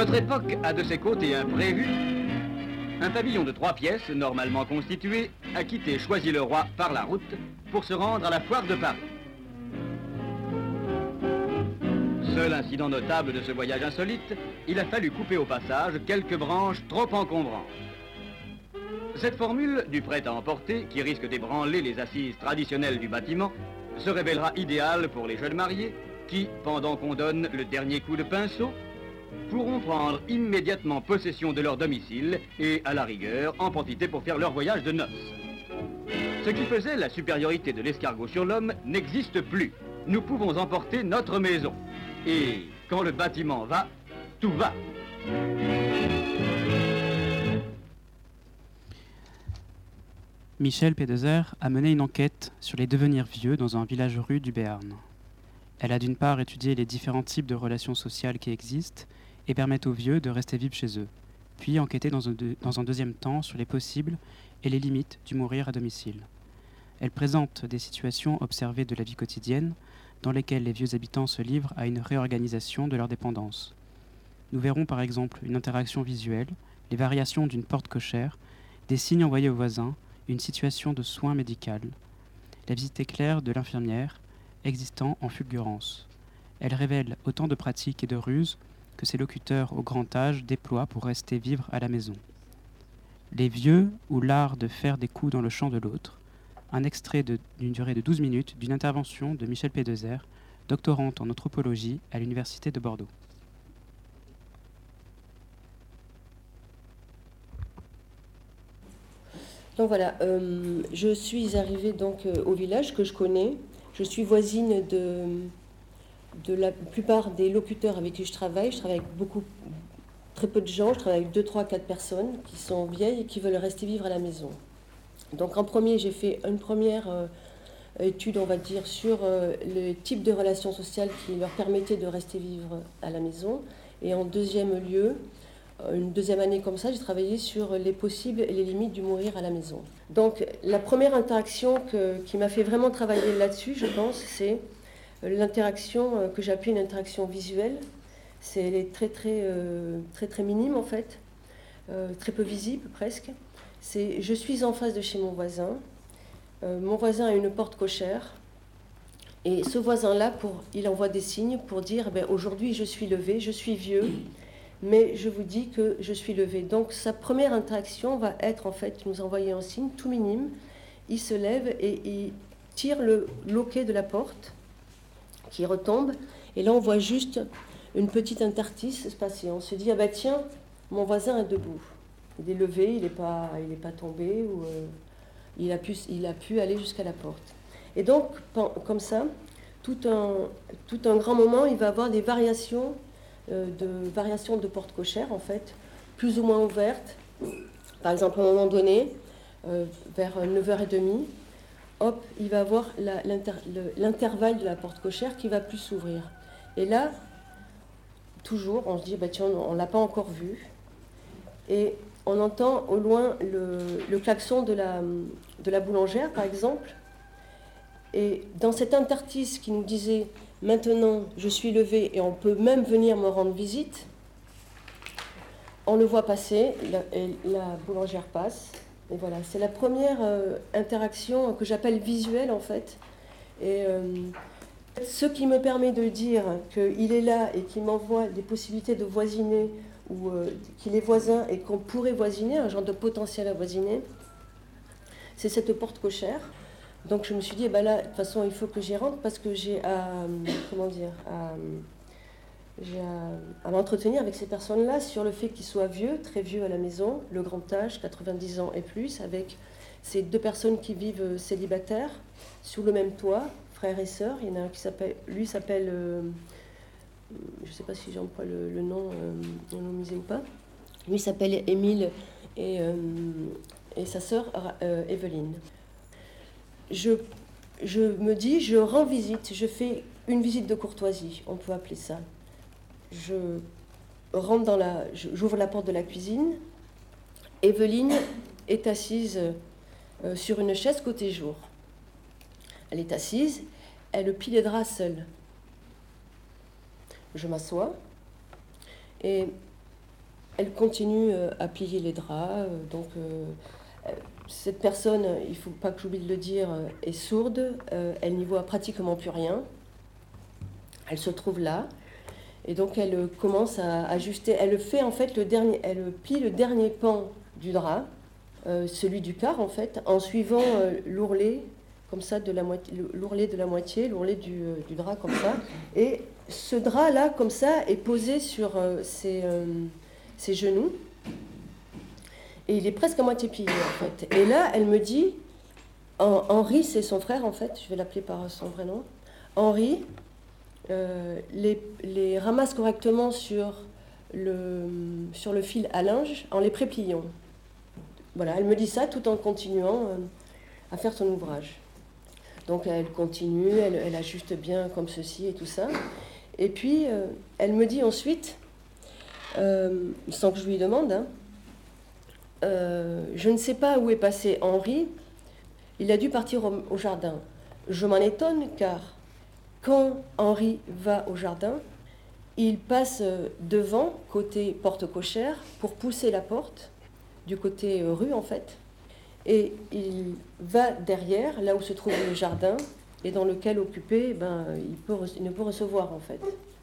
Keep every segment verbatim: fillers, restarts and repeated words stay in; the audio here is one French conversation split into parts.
Notre époque a de ses côtés imprévus. Un pavillon de trois pièces, normalement constitué, a quitté Choisy-le-Roi par la route pour se rendre à la foire de Paris. Seul incident notable de ce voyage insolite, il a fallu couper au passage quelques branches trop encombrantes. Cette formule du prêt à emporter, qui risque d'ébranler les assises traditionnelles du bâtiment, se révélera idéale pour les jeunes mariés qui, pendant qu'on donne le dernier coup de pinceau, pourront prendre immédiatement possession de leur domicile et, à la rigueur, en profiter pour faire leur voyage de noces. Ce qui faisait la supériorité de l'escargot sur l'homme n'existe plus. Nous pouvons emporter notre maison. Et quand le bâtiment va, tout va. Michel Pédeser a mené une enquête sur les devenirs vieux dans un village rural du Béarn. Elle a d'une part étudié les différents types de relations sociales qui existent et permettent aux vieux de rester vivres chez eux, puis enquêté dans un, de, dans un deuxième temps sur les possibles et les limites du mourir à domicile. Elle présente des situations observées de la vie quotidienne dans lesquelles les vieux habitants se livrent à une réorganisation de leur dépendance. Nous verrons par exemple une interaction visuelle, les variations d'une porte cochère, des signes envoyés aux voisins, une situation de soins médical, la visite éclair de l'infirmière, existant en fulgurance. Elle révèle autant de pratiques et de ruses que ces locuteurs au grand âge déploient pour rester vivre à la maison. Les vieux ou l'art de faire des coups dans le champ de l'autre, un extrait de, d'une durée de douze minutes d'une intervention de Michel Pédeser, doctorante en anthropologie à l'Université de Bordeaux. Donc voilà, euh, je suis arrivée donc euh, au village que je connais. Je suis voisine de, de la plupart des locuteurs avec qui je travaille. Je travaille avec beaucoup, très peu de gens. Je travaille avec deux, trois, quatre personnes qui sont vieilles et qui veulent rester vivre à la maison. Donc en premier, j'ai fait une première euh, étude, on va dire, sur euh, le type de relations sociales qui leur permettait de rester vivre à la maison. Et en deuxième lieu, une deuxième année comme ça, j'ai travaillé sur les possibles et les limites du mourir à la maison. Donc la première interaction que, qui m'a fait vraiment travailler là-dessus, je pense, c'est l'interaction que j'ai appelée une interaction visuelle. C'est, elle est très très, euh, très très minime en fait, euh, très peu visible presque. C'est, je suis en face de chez mon voisin. Euh, mon voisin a une porte cochère. Et ce voisin-là, pour, il envoie des signes pour dire ben, « Aujourd'hui, je suis levé, je suis vieux, mais je vous dis que je suis levé. » Donc, sa première interaction va être, en fait, nous envoyer un signe tout minime. Il se lève et il tire le loquet de la porte qui retombe. Et là, on voit juste une petite interstice se passer. On se dit « Ah ben tiens, mon voisin est debout. Il est levé, il n'est pas, il n'est pas tombé, ou euh, il, a pu, il a pu aller jusqu'à la porte. » Et donc, comme ça, tout un, tout un grand moment, il va y avoir des variations euh, de, variations de porte cochère, en fait, plus ou moins ouvertes. Par exemple, à un moment donné, euh, vers neuf heures trente, hop, il va y avoir la, l'inter, le, l'intervalle de la porte cochère qui va plus s'ouvrir. Et là, toujours, on se dit, bah, tiens, on ne l'a pas encore vu. Et on entend au loin le, le klaxon de la, de la boulangère, par exemple. Et dans cet interstice qui nous disait « Maintenant, je suis levé et on peut même venir me rendre visite », on le voit passer, la, et la boulangère passe. Et voilà, c'est la première euh, interaction que j'appelle visuelle, en fait. Et euh, ce qui me permet de dire qu'il est là et qu'il m'envoie des possibilités de voisiner, ou euh, qu'il est voisin et qu'on pourrait voisiner, un genre de potentiel à voisiner, c'est cette porte cochère. Donc je me suis dit, eh ben là, de toute façon, il faut que j'y rentre parce que j'ai à, comment dire, à, j'ai à, à m'entretenir avec ces personnes-là sur le fait qu'ils soient vieux, très vieux à la maison, le grand âge, quatre-vingt-dix ans et plus, avec ces deux personnes qui vivent célibataires, sous le même toit, frères et sœurs. Il y en a un qui s'appelle, lui s'appelle, euh, je ne sais pas si j'emploie le, le nom euh, anonymisé ou pas, lui s'appelle Émile et, euh, et sa sœur euh, Evelyne. Je, je me dis, je rends visite, je fais une visite de courtoisie, on peut appeler ça. Je rentre dans la, j'ouvre la porte de la cuisine. Evelyne est assise euh, sur une chaise côté jour. Elle est assise, elle plie les draps seule. Je m'assois et elle continue euh, à plier les draps. Euh, donc, euh, cette personne, il ne faut pas que j'oublie de le dire, est sourde. Euh, elle n'y voit pratiquement plus rien. Elle se trouve là. Et donc, elle commence à ajuster. Elle fait, en fait, le dernier, elle plie le dernier pan du drap, euh, celui du quart, en fait, en suivant euh, l'ourlet, comme ça, de la moitié, l'ourlet de la moitié, l'ourlet du, euh, du drap, comme ça. Et ce drap-là, comme ça, est posé sur euh, ses, euh, ses genoux. Et il est presque à moitié plié, en fait. Et là, elle me dit, Henri, c'est son frère, en fait, je vais l'appeler par son vrai nom, Henri, euh, les, les ramasse correctement sur le, sur le fil à linge en les prépliant. Voilà, elle me dit ça tout en continuant euh, à faire son ouvrage. Donc elle continue, elle, elle ajuste bien comme ceci et tout ça. Et puis, euh, elle me dit ensuite, euh, sans que je lui demande, hein, Euh, je ne sais pas où est passé Henri, il a dû partir au, au jardin. Je m'en étonne car quand Henri va au jardin, il passe devant, côté porte cochère, pour pousser la porte, du côté rue en fait, et il va derrière, là où se trouve le jardin, et dans lequel occupé, ben, il, peut, il ne peut recevoir en fait.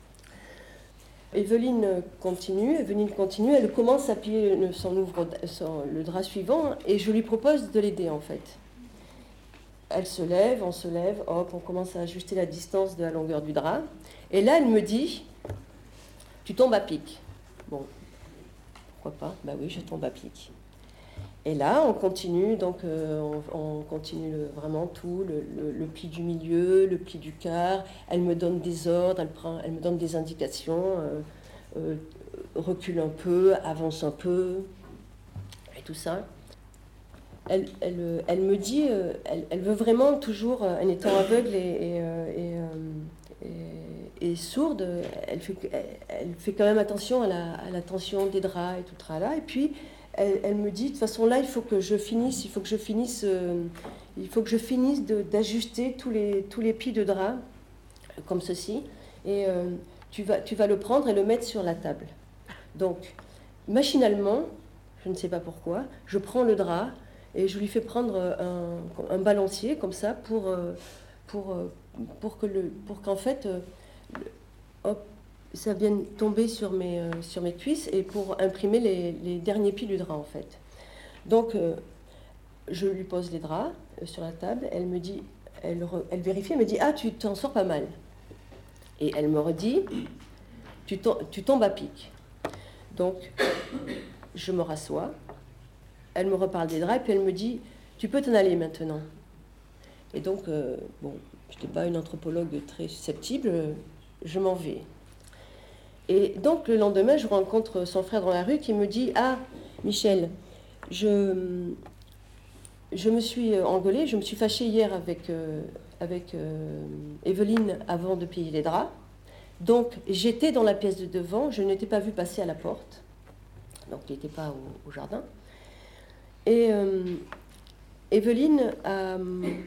Evelyne continue, Evelyne continue, elle commence à plier son ouvre, son, le drap suivant et je lui propose de l'aider en fait. Elle se lève, on se lève, hop, on commence à ajuster la distance de la longueur du drap. Et là, elle me dit, tu tombes à pic. Bon, pourquoi pas? Bah oui, je tombe à pic. Et là, on continue, donc euh, on, on continue le, vraiment tout, le, le, le pli du milieu, le pli du quart. Elle me donne des ordres, elle, prend, elle me donne des indications, euh, euh, recule un peu, avance un peu, et tout ça. Elle, elle, elle me dit, euh, elle, elle veut vraiment toujours, euh, en étant aveugle et, et, euh, et, euh, et, et sourde, elle fait, elle, elle fait quand même attention à la, à la tension des draps et tout le tralala. Et puis, Elle, elle me dit, de toute façon, là, il faut que je finisse, il faut que je finisse, euh, il faut que je finisse de, d'ajuster tous les, tous les plis de drap, comme ceci, et euh, tu, vas, tu vas le prendre et le mettre sur la table. Donc, machinalement, je ne sais pas pourquoi, je prends le drap et je lui fais prendre un, un balancier, comme ça, pour, pour, pour, que le, pour qu'en fait, hop, ça vient tomber sur mes, euh, sur mes cuisses et pour imprimer les, les derniers plis du drap en fait. Donc euh, je lui pose les draps euh, sur la table, elle me dit, elle, re, elle vérifie, elle me dit ah tu t'en sors pas mal. Et elle me redit tu, tom- tu tombes à pic. Donc je me rassois, elle me reparle des draps et puis elle me dit tu peux t'en aller maintenant. Et donc euh, bon, je n'étais pas une anthropologue très susceptible, je m'en vais. Et donc, le lendemain, je rencontre son frère dans la rue qui me dit « Ah, Michel, je, je me suis engueulée, je me suis fâchée hier avec, euh, avec euh, Evelyne avant de plier les draps. Donc, j'étais dans la pièce de devant, je ne t'ai pas vu passer à la porte. Donc, il n'était pas au, au jardin. Et euh, Evelyne, a,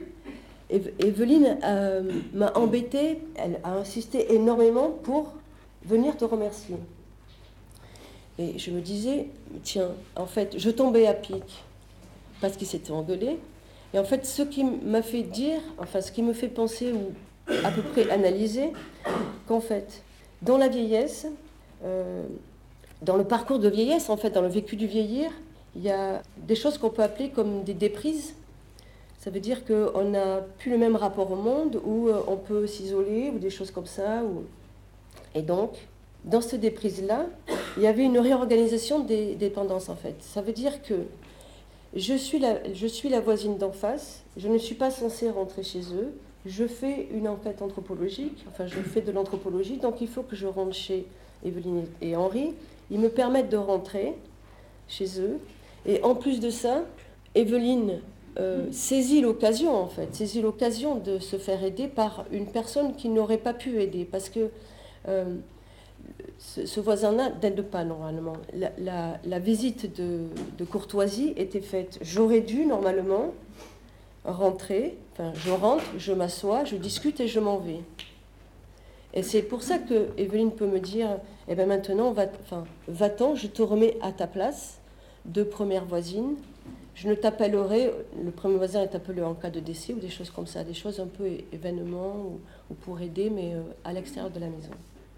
Evelyne a, m'a embêtée, elle a insisté énormément pour venir te remercier. Et je me disais, tiens, en fait, je tombais à pic parce qu'il s'était engueulé. Et en fait, ce qui m'a fait dire, enfin, ce qui me fait penser ou à peu près analyser, qu'en fait, dans la vieillesse, euh, dans le parcours de vieillesse, en fait, dans le vécu du vieillir, il y a des choses qu'on peut appeler comme des déprises. Ça veut dire qu'on n'a plus le même rapport au monde, ou on peut s'isoler, ou des choses comme ça, ou... Et donc, dans cette déprise-là, il y avait une réorganisation des dépendances, en fait. Ça veut dire que je suis la, je suis la voisine d'en face, je ne suis pas censée rentrer chez eux, je fais une enquête anthropologique, enfin, je fais de l'anthropologie, donc il faut que je rentre chez Evelyne et Henri. Ils me permettent de rentrer chez eux. Et en plus de ça, Evelyne euh, saisit l'occasion, en fait, saisit l'occasion de se faire aider par une personne qui n'aurait pas pu aider, parce que Euh, ce, ce voisin-là n'aide pas normalement. La, la, la visite de, de courtoisie était faite. J'aurais dû normalement rentrer, enfin je rentre, je m'assois, je discute et je m'en vais. Et c'est pour ça que Evelyne peut me dire, eh ben maintenant, va, enfin, va-t'en, je te remets à ta place de première voisine. Je ne t'appellerai, le premier voisin est appelé en cas de décès ou des choses comme ça, des choses un peu événements ou, ou pour aider, mais euh, à l'extérieur de la maison.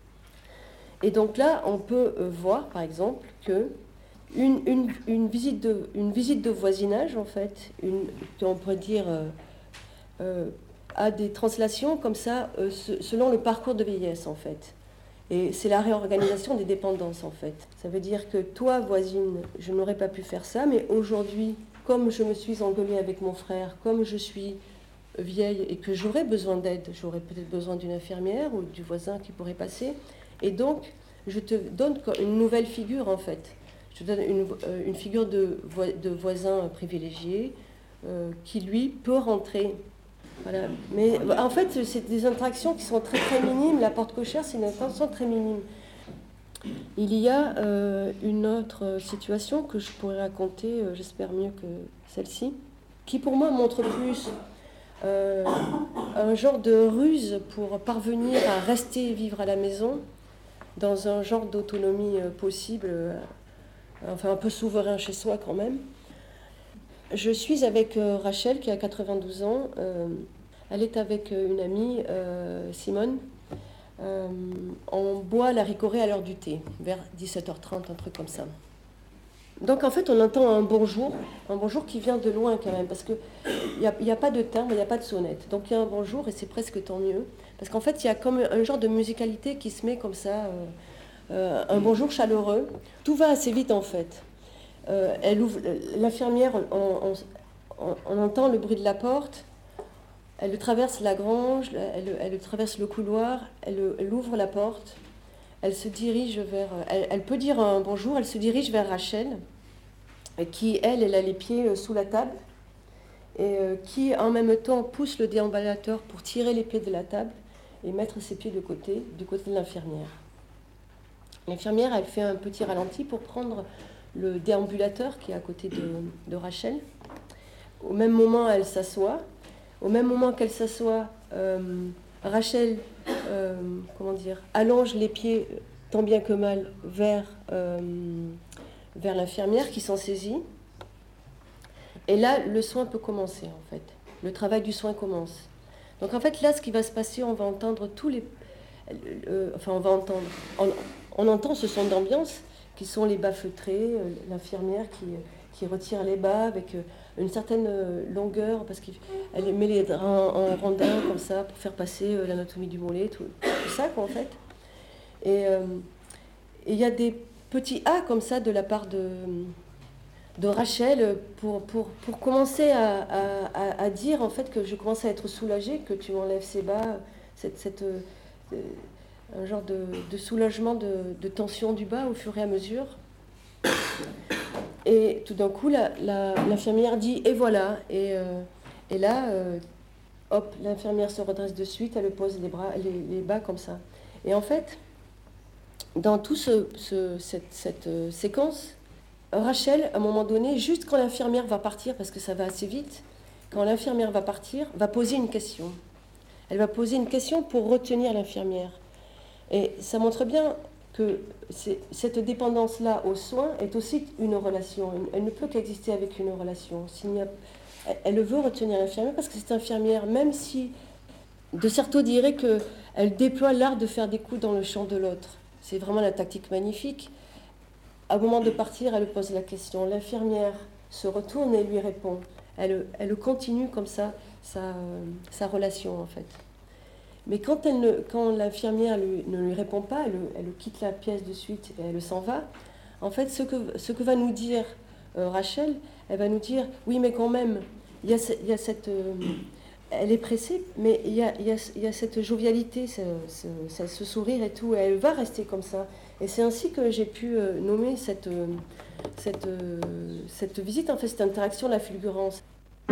Et donc là, on peut euh, voir, par exemple, que une, une, une, visite de, une visite de voisinage, en fait, une, on pourrait dire, euh, euh, a des translations comme ça, euh, selon le parcours de vieillesse, en fait. Et c'est la réorganisation des dépendances, en fait. Ça veut dire que toi, voisine, je n'aurais pas pu faire ça, mais aujourd'hui, comme je me suis engueulée avec mon frère, comme je suis vieille et que j'aurais besoin d'aide, j'aurais peut-être besoin d'une infirmière ou du voisin qui pourrait passer. Et donc, je te donne une nouvelle figure, en fait. Je te donne une, une figure de, vo- de voisin privilégié euh, qui, lui, peut rentrer. Voilà. Mais en fait, c'est des interactions qui sont très très minimes. La porte cochère, c'est une interaction très minime. Il y a euh, une autre situation que je pourrais raconter, euh, j'espère mieux que celle-ci, qui pour moi montre plus euh, un genre de ruse pour parvenir à rester et vivre à la maison dans un genre d'autonomie euh, possible, euh, enfin un peu souverain chez soi quand même. Je suis avec euh, Rachel qui a quatre-vingt-douze ans. Euh, elle est avec euh, une amie, euh, Simone. Euh, on boit la ricorée à l'heure du thé, vers dix-sept heures trente, un truc comme ça. Donc en fait, on entend un bonjour, un bonjour qui vient de loin quand même, parce qu'il n'y a, y a pas de timbre, il n'y a pas de sonnette. Donc il y a un bonjour et c'est presque tant mieux, parce qu'en fait, il y a comme un genre de musicalité qui se met comme ça, euh, euh, un bonjour chaleureux. Tout va assez vite en fait. Euh, elle ouvre, l'infirmière, on, on, on, on entend le bruit de la porte, elle traverse la grange, elle, elle traverse le couloir, elle, elle ouvre la porte, elle se dirige vers, elle, elle peut dire un bonjour, elle se dirige vers Rachel, qui elle, elle a les pieds sous la table, et qui en même temps pousse le déambulateur pour tirer les pieds de la table et mettre ses pieds de côté, du côté de l'infirmière. L'infirmière, elle fait un petit ralenti pour prendre le déambulateur qui est à côté de, de Rachel. Au même moment, elle s'assoit. Au même moment qu'elle s'assoit, euh, Rachel, euh, comment dire, allonge les pieds tant bien que mal vers, euh, vers l'infirmière qui s'en saisit. Et là, le soin peut commencer en fait. Le travail du soin commence. Donc en fait, là, ce qui va se passer, on va entendre tous les, euh, enfin, on va entendre, on, on entend ce son d'ambiance qui sont les bas feutrés, euh, l'infirmière qui, qui retire les bas avec euh, une certaine euh, longueur, parce qu'elle met les draps en, en rondin comme ça pour faire passer euh, l'anatomie du mollet, tout, tout ça quoi en fait. Et il y a des petits A comme ça de la part de, de Rachel pour, pour, pour commencer à, à, à dire en fait que je commence à être soulagée, que tu m'enlèves ces bas, cette, cette, euh, un genre de, de soulagement, de, de tension du bas au fur et à mesure. Et tout d'un coup, la, la, l'infirmière dit « et voilà ». Et, euh, et là, euh, hop, l'infirmière se redresse de suite, elle pose les, bras, les, les bas comme ça. Et en fait, dans toute ce, ce, cette, cette euh, séquence, Rachel, à un moment donné, juste quand l'infirmière va partir, parce que ça va assez vite, quand l'infirmière va partir, va poser une question. Elle va poser une question pour retenir l'infirmière. Et ça montre bien que c'est, cette dépendance-là aux soins est aussi une relation. Elle ne peut qu'exister avec une relation. S'il n'y a, elle veut retenir l'infirmière parce que cette infirmière, même si De Certeau dirait qu'elle déploie l'art de faire des coups dans le champ de l'autre. C'est vraiment la tactique magnifique. Au moment de partir, elle pose la question. L'infirmière se retourne et lui répond. Elle, elle continue comme ça sa, sa relation en fait. Mais quand, elle ne, quand l'infirmière lui, ne lui répond pas, elle, elle quitte la pièce de suite et elle s'en va, en fait, ce que, ce que va nous dire euh, Rachel, elle va nous dire, oui, mais quand même, il y a, il y a cette... Euh, elle est pressée, mais il y a, il y a, il y a cette jovialité, ce, ce, ce sourire et tout, et elle va rester comme ça. Et c'est ainsi que j'ai pu euh, nommer cette, euh, cette, euh, cette visite, en fait, cette interaction, la fulgurance.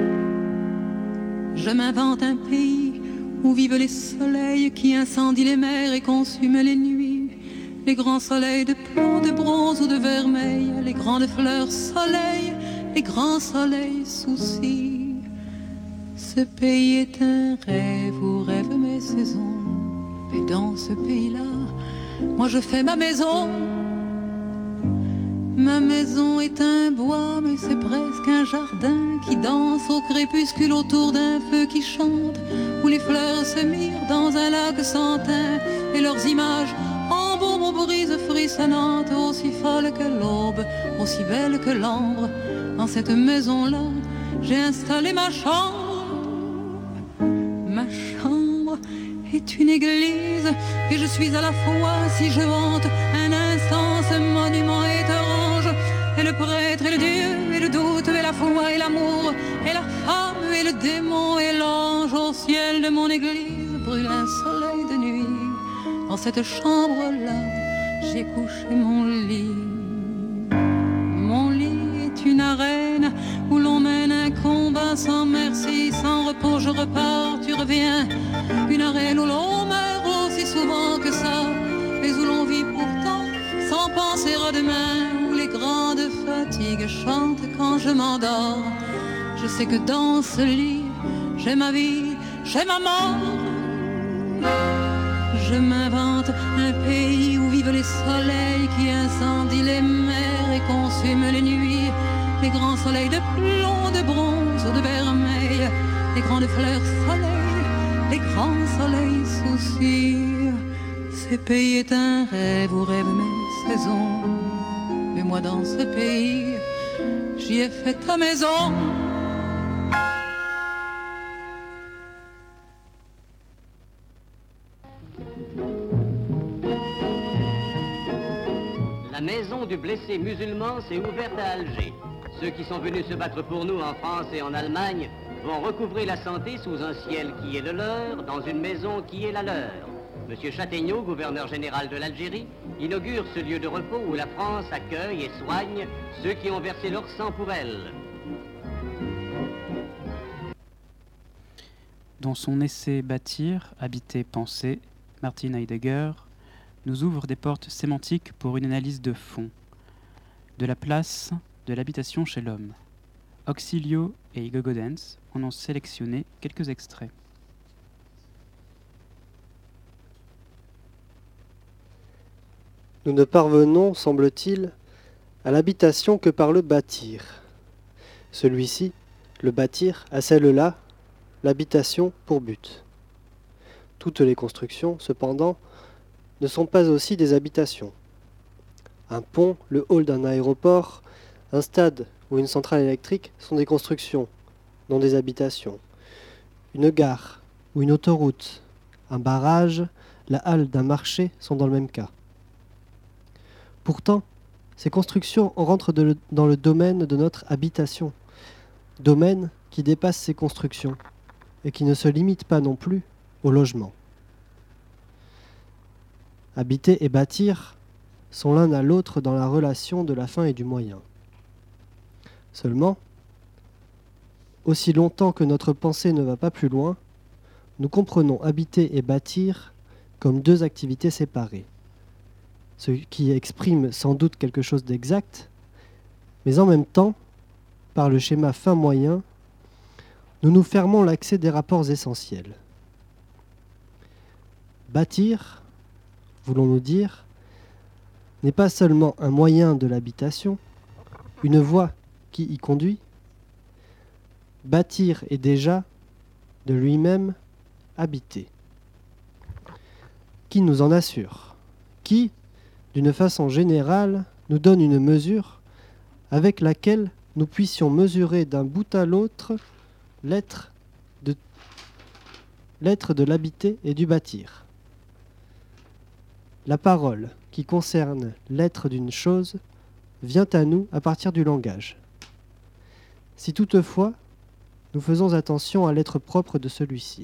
Je m'invente un pays où vivent les soleils qui incendient les mers et consument les nuits. Les grands soleils de plomb, de bronze ou de vermeil, les grandes fleurs soleil, les grands soleils soucis. Ce pays est un rêve où rêvent mes saisons. Et dans ce pays-là, moi je fais ma maison. Ma maison est un bois, mais c'est presque un jardin qui danse au crépuscule autour d'un feu qui chante, où les fleurs se mirent dans un lac sans teint, et leurs images embaument aux brises frissonnantes, aussi folles que l'aube, aussi belles que l'ambre. Dans cette maison-là, j'ai installé ma chambre. Ma chambre est une église, et je suis à la fois, si je hante, un instant ce monument étrange, et le prêtre, et le Dieu, et le doute, et la foi, et l'amour, et la femme, et le démon, et l'ange. Au ciel de mon église brûle un soleil de nuit. Dans cette chambre-là, j'ai couché mon lit. Mon lit est une arène où l'on mène un combat sans merci, sans repos, je repars, tu reviens. Une arène où l'on meurt aussi souvent que ça, mais où l'on vit pourtant sans penser à demain, où les grandes fatigues chantent quand je m'endors. Je sais que dans ce lit, j'ai ma vie, j'ai ma mort. Je m'invente un pays où vivent les soleils qui incendient les mers et consument les nuits, les grands soleils de plomb, de bronze ou de vermeil, les grandes fleurs soleil, les grands soleils soucis. Ce pays est un rêve où rêvent mes saisons, mais moi dans ce pays, j'y ai fait ta maison. La maison du blessé musulman s'est ouverte à Alger. Ceux qui sont venus se battre pour nous en France et en Allemagne vont recouvrer la santé sous un ciel qui est le leur, dans une maison qui est la leur. Monsieur Châtaigneau, gouverneur général de l'Algérie, inaugure ce lieu de repos où la France accueille et soigne ceux qui ont versé leur sang pour elle. Dans son essai « Bâtir, habiter, penser », Martin Heidegger nous ouvre des portes sémantiques pour une analyse de fond, de la place de l'habitation chez l'homme. Auxilio et Hugo Godens en ont sélectionné quelques extraits. Nous ne parvenons, semble-t-il, à l'habitation que par le bâtir. Celui-ci, le bâtir, a celle-là, l'habitation pour but. Toutes les constructions, cependant, ne sont pas aussi des habitations. Un pont, le hall d'un aéroport, un stade ou une centrale électrique sont des constructions, non des habitations. Une gare ou une autoroute, un barrage, la halle d'un marché sont dans le même cas. Pourtant, ces constructions rentrent de le, dans le domaine de notre habitation, domaine qui dépasse ces constructions et qui ne se limite pas non plus au logement. Habiter et bâtir sont l'un à l'autre dans la relation de la fin et du moyen. Seulement, aussi longtemps que notre pensée ne va pas plus loin, nous comprenons habiter et bâtir comme deux activités séparées, ce qui exprime sans doute quelque chose d'exact, mais en même temps, par le schéma fin-moyen, nous nous fermons l'accès des rapports essentiels. Bâtir, voulons-nous dire, n'est pas seulement un moyen de l'habitation, une voie qui y conduit. Bâtir est déjà, de lui-même, habiter. Qui nous en assure ? Qui, d'une façon générale, nous donne une mesure avec laquelle nous puissions mesurer d'un bout à l'autre l'être de, l'être de l'habiter et du bâtir. La parole, qui concerne l'être d'une chose, vient à nous à partir du langage. Si toutefois, nous faisons attention à l'être propre de celui-ci.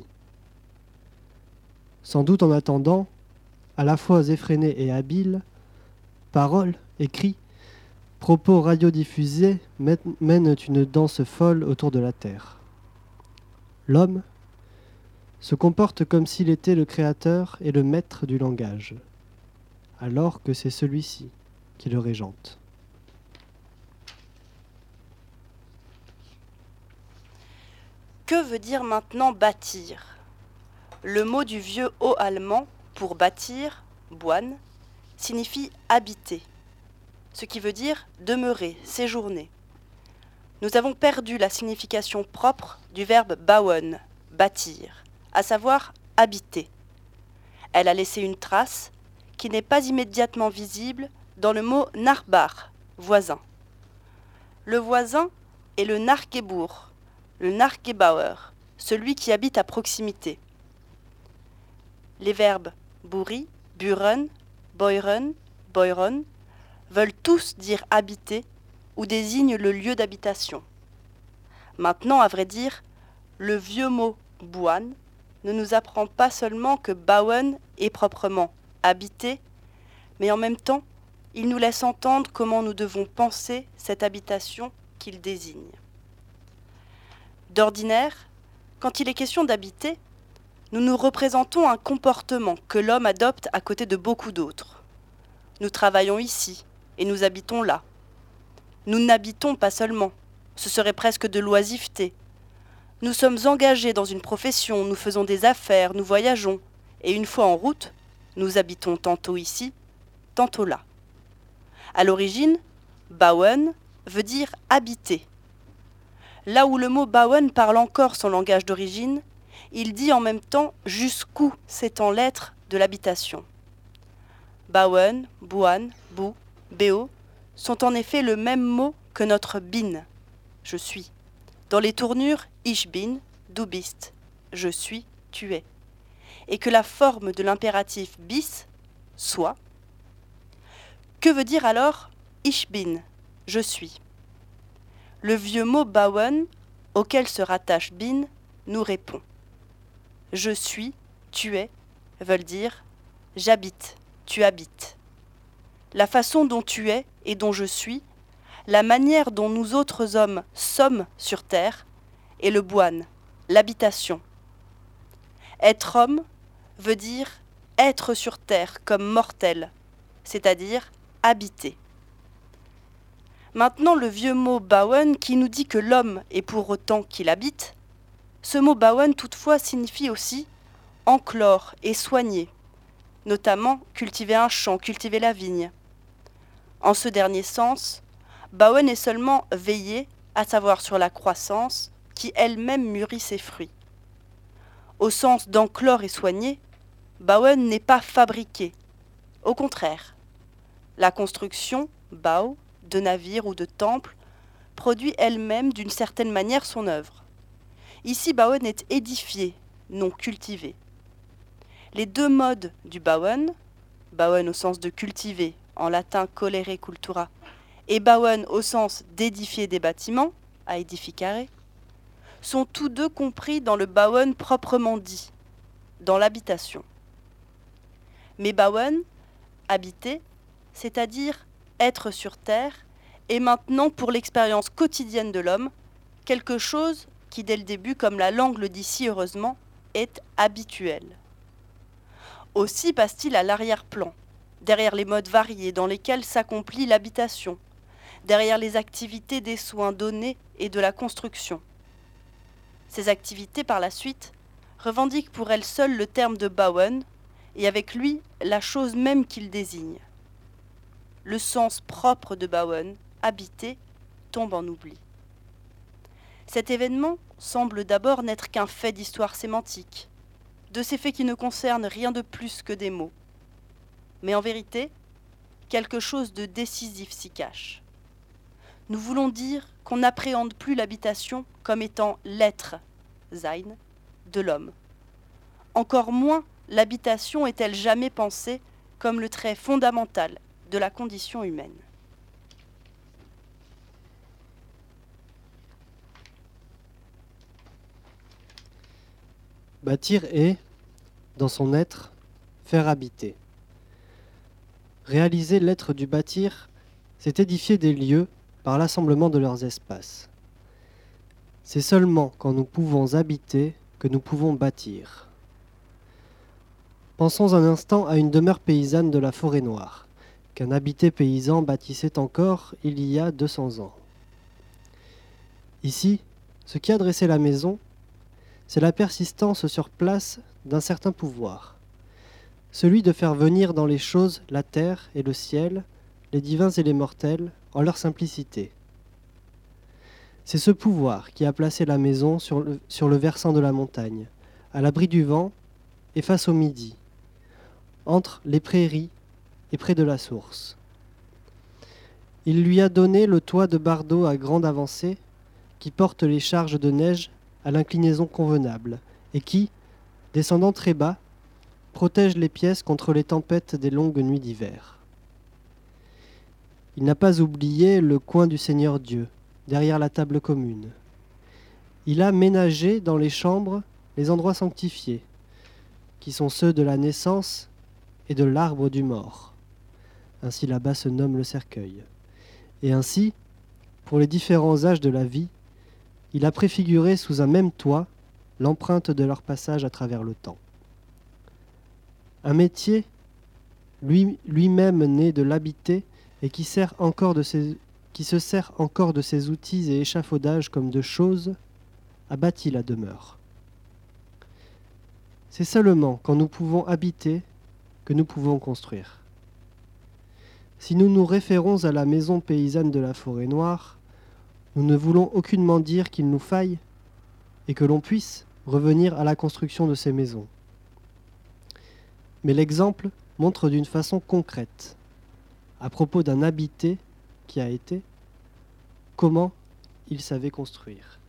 Sans doute en attendant, à la fois effréné et habile, paroles, écrits, propos radiodiffusés mènent une danse folle autour de la terre. L'homme se comporte comme s'il était le créateur et le maître du langage, alors que c'est celui-ci qui le régente. Que veut dire maintenant bâtir ? Le mot du vieux haut allemand pour bâtir, buan, signifie habiter, ce qui veut dire demeurer, séjourner. Nous avons perdu la signification propre du verbe bawen, bâtir, à savoir habiter. Elle a laissé une trace qui n'est pas immédiatement visible dans le mot narbar, voisin. Le voisin est le Nargebur, le Nargebauer, celui qui habite à proximité. Les verbes buri, buren, boiren, boiron veulent tous dire habiter ou désignent le lieu d'habitation. Maintenant, à vrai dire, le vieux mot buan ne nous apprend pas seulement que bawen est proprement habiter, mais en même temps, il nous laisse entendre comment nous devons penser cette habitation qu'il désigne. D'ordinaire, quand il est question d'habiter, nous nous représentons un comportement que l'homme adopte à côté de beaucoup d'autres. Nous travaillons ici et nous habitons là. Nous n'habitons pas seulement, ce serait presque de l'oisiveté. Nous sommes engagés dans une profession, nous faisons des affaires, nous voyageons, et une fois en route, nous habitons tantôt ici, tantôt là. À l'origine, bawen veut dire habiter. Là où le mot bawen parle encore son langage d'origine, il dit en même temps jusqu'où s'étend l'être de l'habitation. Bawen, buan, bu, béo sont en effet le même mot que notre bin, je suis, dans les tournures ich bin, du bist, je suis, tu es, et que la forme de l'impératif bis, soit. Que veut dire alors ich bin, je suis? Le vieux mot bawen, auquel se rattache bin, nous répond. Je suis, tu es, veulent dire j'habite, tu habites. La façon dont tu es et dont je suis, la manière dont nous autres hommes sommes sur terre, est le buan, l'habitation. Être homme veut dire être sur terre comme mortel, c'est-à-dire habiter. Maintenant, le vieux mot bawen qui nous dit que l'homme est pour autant qu'il habite, ce mot bawen toutefois signifie aussi enclore et soigner, notamment cultiver un champ, cultiver la vigne. En ce dernier sens, bawen est seulement veiller, à savoir sur la croissance, qui elle-même mûrit ses fruits. Au sens d'enclore et soigner, bawen n'est pas fabriqué. Au contraire, la construction, bao, de navires ou de temples, produit elle-même d'une certaine manière son œuvre. Ici, bawen est édifié, non cultivé. Les deux modes du bawen, bawen au sens de cultiver, en latin colere cultura, et bawen au sens d'édifier des bâtiments, à edificare, sont tous deux compris dans le bawen proprement dit, dans l'habitation. Mais bawen, habiter, c'est-à-dire être sur terre, est maintenant pour l'expérience quotidienne de l'homme quelque chose qui, dès le début, comme la langue le dit si heureusement, est habituel. Aussi passe-t-il à l'arrière-plan, derrière les modes variés dans lesquels s'accomplit l'habitation, derrière les activités des soins donnés et de la construction. Ces activités, par la suite, revendiquent pour elles seules le terme de bawen, et avec lui la chose même qu'il désigne. Le sens propre de bawen, habiter, tombe en oubli. Cet événement semble d'abord n'être qu'un fait d'histoire sémantique, de ces faits qui ne concernent rien de plus que des mots. Mais en vérité, quelque chose de décisif s'y cache. Nous voulons dire qu'on n'appréhende plus l'habitation comme étant l'être, sein, de l'homme. Encore moins l'habitation est-elle jamais pensée comme le trait fondamental de la condition humaine. Bâtir est, dans son être, faire habiter. Réaliser l'être du bâtir, c'est édifier des lieux par l'assemblement de leurs espaces. C'est seulement quand nous pouvons habiter que nous pouvons bâtir. Pensons un instant à une demeure paysanne de la forêt noire, qu'un habité paysan bâtissait encore il y a deux cents ans. Ici, ce qui a dressé la maison, c'est la persistance sur place d'un certain pouvoir, celui de faire venir dans les choses la terre et le ciel, les divins et les mortels, en leur simplicité. C'est ce pouvoir qui a placé la maison sur le, sur le versant de la montagne, à l'abri du vent et face au midi, entre les prairies et près de la source. Il lui a donné le toit de bardeaux à grande avancée qui porte les charges de neige à l'inclinaison convenable et qui, descendant très bas, protège les pièces contre les tempêtes des longues nuits d'hiver. Il n'a pas oublié le coin du Seigneur Dieu, derrière la table commune. Il a ménagé dans les chambres les endroits sanctifiés, qui sont ceux de la naissance et de l'arbre du mort. Ainsi là-bas se nomme le cercueil. Et ainsi, pour les différents âges de la vie, il a préfiguré sous un même toit l'empreinte de leur passage à travers le temps. Un métier, lui, lui-même né de l'habité et qui, sert encore de ses, qui se sert encore de ses outils et échafaudages comme de choses, a bâti la demeure. C'est seulement quand nous pouvons habiter que nous pouvons construire. Si nous nous référons à la maison paysanne de la forêt noire, nous ne voulons aucunement dire qu'il nous faille et que l'on puisse revenir à la construction de ces maisons. Mais l'exemple montre d'une façon concrète, à propos d'un habité qui a été, comment il savait construire.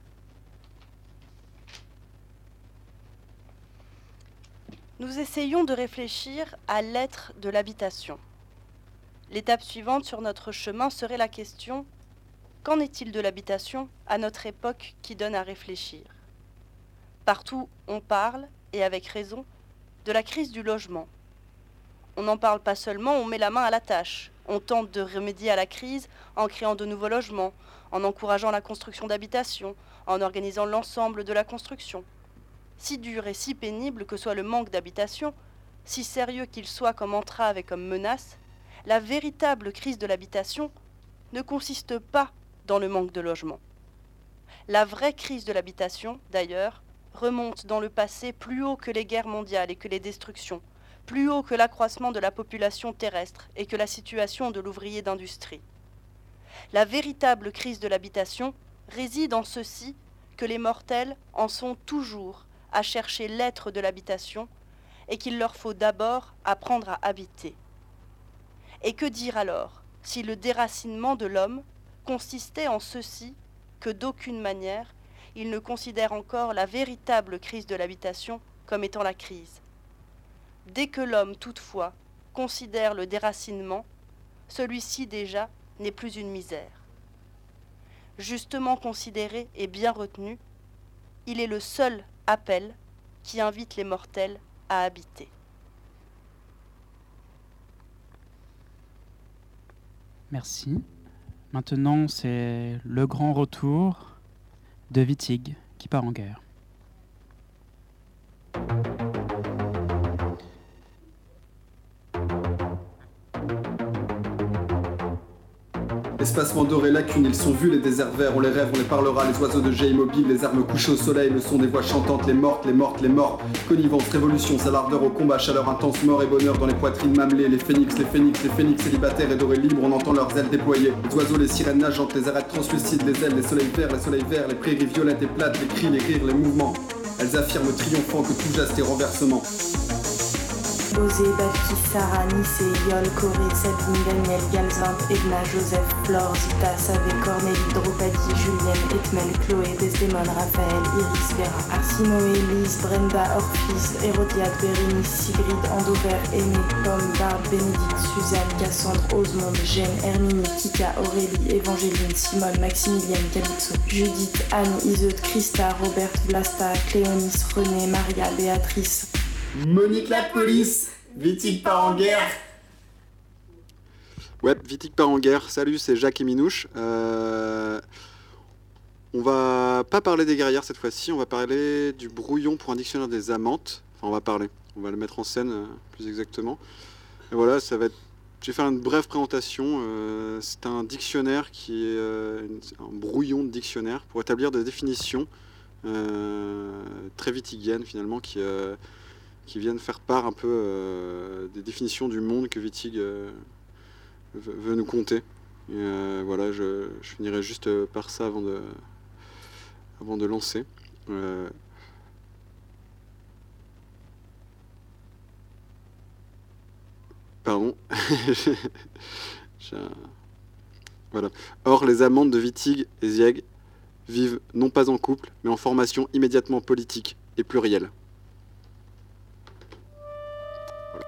Nous essayons de réfléchir à l'être de l'habitation. L'étape suivante sur notre chemin serait la question « Qu'en est-il de l'habitation à notre époque qui donne à réfléchir ?» Partout, on parle, et avec raison, de la crise du logement. On n'en parle pas seulement, on met la main à la tâche. On tente de remédier à la crise en créant de nouveaux logements, en encourageant la construction d'habitations, en organisant l'ensemble de la construction. Si dur et si pénible que soit le manque d'habitation, si sérieux qu'il soit comme entrave et comme menace, la véritable crise de l'habitation ne consiste pas dans le manque de logement. La vraie crise de l'habitation, d'ailleurs, remonte dans le passé plus haut que les guerres mondiales et que les destructions, plus haut que l'accroissement de la population terrestre et que la situation de l'ouvrier d'industrie. La véritable crise de l'habitation réside en ceci que les mortels en sont toujours à chercher l'être de l'habitation et qu'il leur faut d'abord apprendre à habiter. Et que dire alors si le déracinement de l'homme consistait en ceci que d'aucune manière il ne considère encore la véritable crise de l'habitation comme étant la crise. Dès que l'homme, toutefois, considère le déracinement, celui-ci déjà n'est plus une misère. Justement considéré et bien retenu, il est le seul appel qui invite les mortels à habiter. Merci. Maintenant, c'est le grand retour de Wittig qui part en guerre. Espacement doré, lacunes, ils sont vus les déserts verts, on les rêve, on les parlera, les oiseaux de jet immobiles, les armes couchées au soleil, le son des voix chantantes, les mortes, les mortes, les morts, connivence, révolution, ça l'ardeur au combat, chaleur intense, mort et bonheur dans les poitrines mamelées, les phénix, les phénix, les phénix célibataires et dorés libres, on entend leurs ailes déployées, les oiseaux, les sirènes nageantes, les arêtes translucides, les ailes, les soleils verts, les soleils verts, les prairies violettes et plates, les cris, les rires, les mouvements, elles affirment triomphant que tout geste est renversement. Osée, Baptiste, Sarah, Nicée, Yol, Corée, Sabine, Daniel, Galzinte, Edna, Joseph, Flore, Zita, Savé, Cornélie, Drupadi, Julienne, Etmel, Chloé, Desdémone, Raphaël, Iris, Vera, Arsinoé, Elise, Brenda, Orphis, Hérodiade, Bérénice, Sigrid, Andover, Aimée, Pomme, Barbe, Bénédicte, Suzanne, Cassandre, Osmonde, Jeanne, Herminie, Kika, Aurélie, Évangéline, Simone, Maximilienne, Calypso, Judith, Anne, Iseut, Christa, Robert, Vlasta, Cléonis, René, Maria, Béatrice, Monique la police, Wittig part en guerre. Ouais, Wittig part en guerre. Salut, c'est Jacques et Minouche. Euh... On va pas parler des guerrières cette fois-ci, on va parler du brouillon pour un dictionnaire des amantes. Enfin, on va parler, on va le mettre en scène euh, plus exactement. Et voilà, ça va être... Je vais faire une brève présentation. Euh, c'est un dictionnaire qui est euh, une... un brouillon de dictionnaire pour établir des définitions euh, très wittigiennes finalement qui... Euh... qui viennent faire part un peu euh, des définitions du monde que Wittig euh, veut, veut nous conter. Et, euh, voilà, je, je finirai juste par ça avant de, avant de lancer. Euh, Pardon. J'ai un... Voilà. Or, les amantes de Wittig et Zieg vivent non pas en couple, mais en formation immédiatement politique et plurielle. Voilà.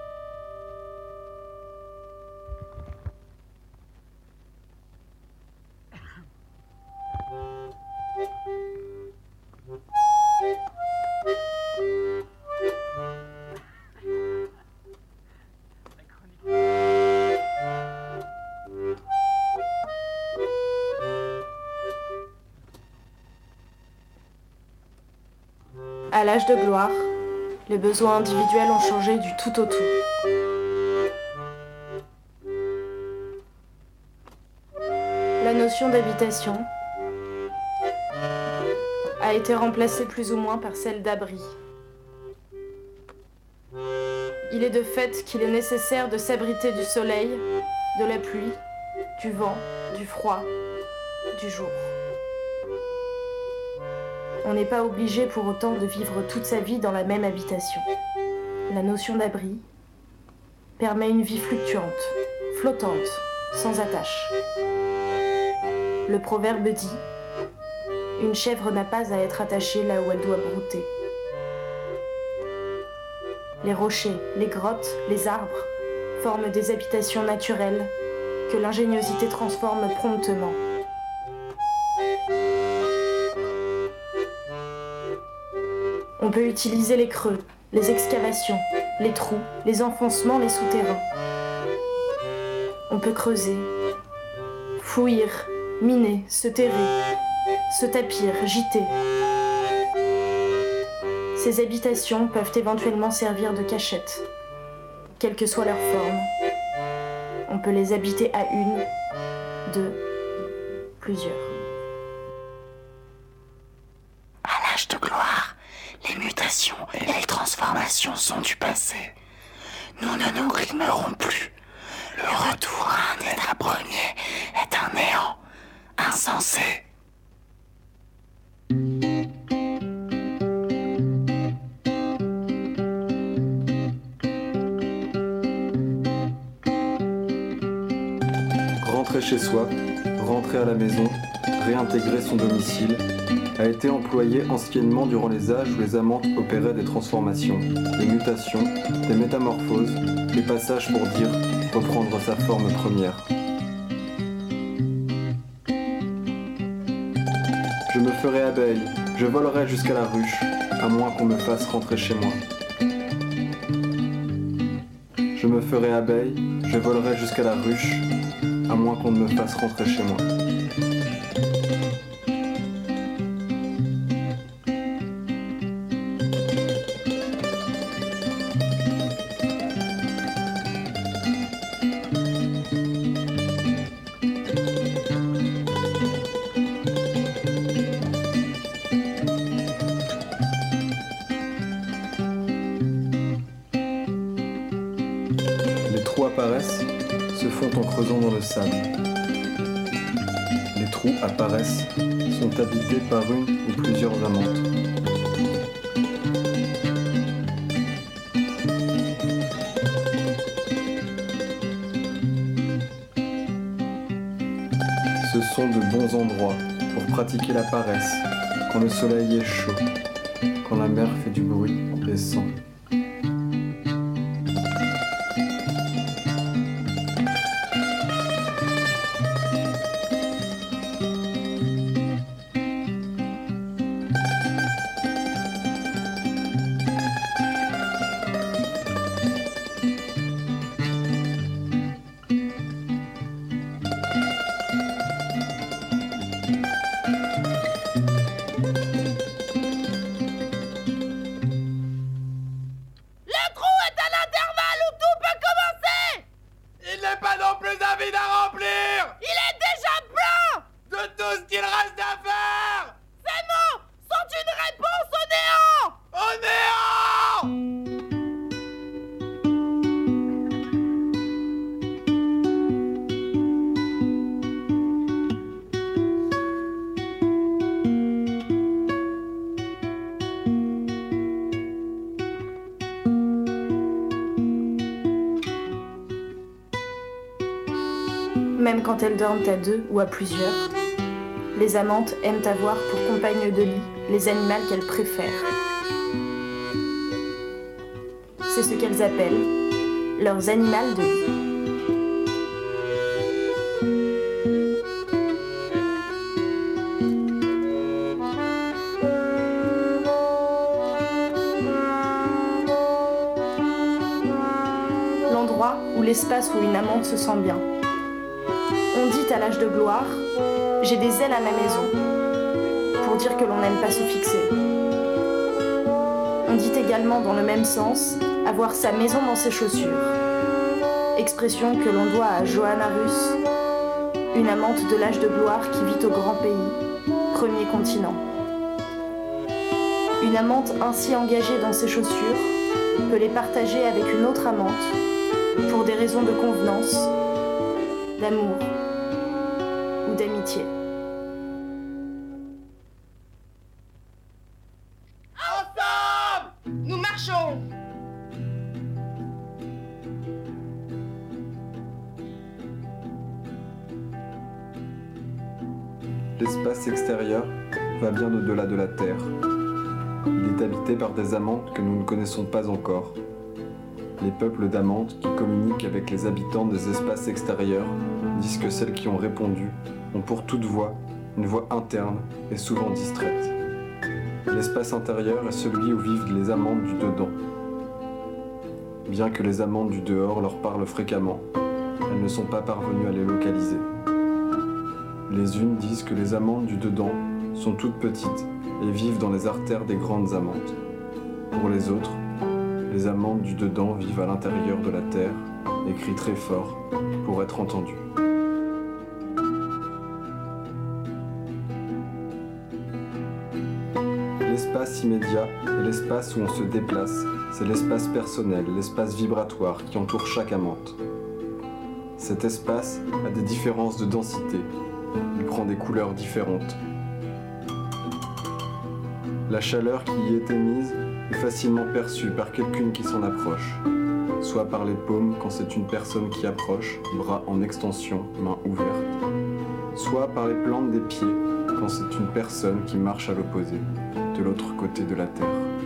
À l'âge de gloire, les besoins individuels ont changé du tout au tout. La notion d'habitation a été remplacée plus ou moins par celle d'abri. Il est de fait qu'il est nécessaire de s'abriter du soleil, de la pluie, du vent, du froid, du jour. On n'est pas obligé pour autant de vivre toute sa vie dans la même habitation. La notion d'abri permet une vie fluctuante, flottante, sans attache. Le proverbe dit « Une chèvre n'a pas à être attachée là où elle doit brouter ». Les rochers, les grottes, les arbres forment des habitations naturelles que l'ingéniosité transforme promptement. On peut utiliser les creux, les excavations, les trous, les enfoncements, les souterrains. On peut creuser, fouir, miner, se terrer, se tapir, gîter. Ces habitations peuvent éventuellement servir de cachette, quelle que soit leur forme. On peut les habiter à une, deux, plusieurs. À l'âge de gloire, les mutations et les transformations sont du passé. Nous ne nous grimerons plus. Le retour à un état premier est un néant insensé. Rentrer chez soi, rentrer à la maison, réintégrer son domicile, a été employé anciennement durant les âges où les amantes opéraient des transformations, des mutations, des métamorphoses, des passages pour dire reprendre sa forme première. Je me ferai abeille, je volerai jusqu'à la ruche, à moins qu'on me fasse rentrer chez moi. Je me ferai abeille, je volerai jusqu'à la ruche, à moins qu'on ne me fasse rentrer chez moi. Les trous apparaissent, se font en creusant dans le sable. Les trous apparaissent, sont habités par une ou plusieurs amantes. Ce sont de bons endroits pour pratiquer la paresse, quand le soleil est chaud, quand la mer fait du bruit et sent. même quand elles dorment à deux ou à plusieurs. Les amantes aiment avoir pour compagne de lit les animaux qu'elles préfèrent. C'est ce qu'elles appellent leurs animaux de lit. L'endroit ou l'espace où une amante se sent bien. On dit à l'âge de gloire « J'ai des ailes à ma maison » pour dire que l'on n'aime pas se fixer. On dit également dans le même sens « avoir sa maison dans ses chaussures », expression que l'on doit à Johanna Russ, une amante de l'âge de gloire qui vit au grand pays, premier continent. Une amante ainsi engagée dans ses chaussures peut les partager avec une autre amante pour des raisons de convenance, d'amour ou d'amitié. Ensemble, nous marchons. L'espace extérieur va bien au-delà de la Terre. Il est habité par des amantes que nous ne connaissons pas encore. Les peuples d'amantes qui communiquent avec les habitants des espaces extérieurs disent que celles qui ont répondu ont pour toute voix une voix interne et souvent distraite. L'espace intérieur est celui où vivent les amantes du dedans. Bien que les amantes du dehors leur parlent fréquemment, elles ne sont pas parvenues à les localiser. Les unes disent que les amantes du dedans sont toutes petites et vivent dans les artères des grandes amantes. Pour les autres, les amantes du dedans vivent à l'intérieur de la terre et crient très fort pour être entendues. L'espace immédiat est l'espace où on se déplace, c'est l'espace personnel, l'espace vibratoire qui entoure chaque amante. Cet espace a des différences de densité, il prend des couleurs différentes. La chaleur qui y est émise est facilement perçue par quelqu'une qui s'en approche, soit par les paumes quand c'est une personne qui approche, bras en extension, main ouverte, soit par les plantes des pieds quand c'est une personne qui marche à l'opposé, de l'autre côté de la terre.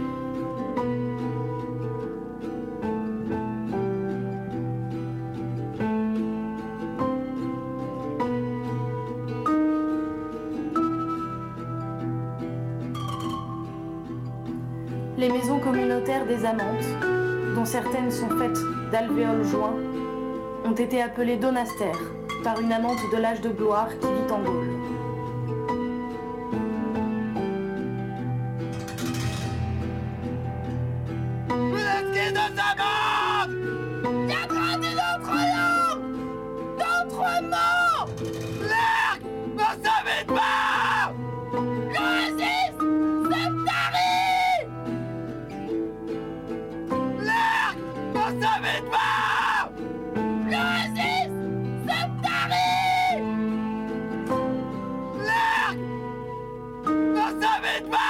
Les maisons communautaires des amantes, dont certaines sont faites d'alvéoles joints, ont été appelées donastères par une amante de l'âge de gloire qui vit en Gaule. Vous êtes qui nos amantes? Viendra d'une autre langue, d'autrement. L'air ne savait pas. L'oasis se tarit. L'air ne savait pas. L'oasis se tarit. L'air ne savait pas.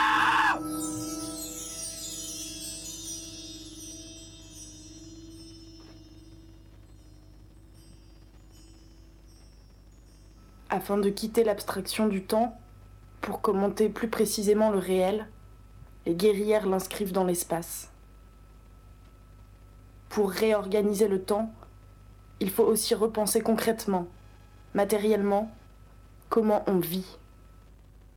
Afin de quitter l'abstraction du temps, pour commenter plus précisément le réel, les guerrières l'inscrivent dans l'espace. Pour réorganiser le temps, il faut aussi repenser concrètement, matériellement, comment on vit.